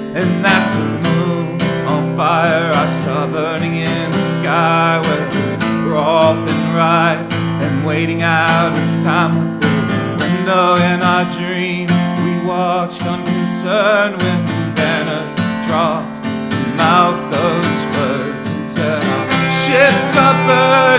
and that's the moon on fire I saw burning in the sky, with its wrath and right and waiting out its time. Through the window in our dream we watched unconcerned when the banners dropped and mouthed those words and said, our ships are burning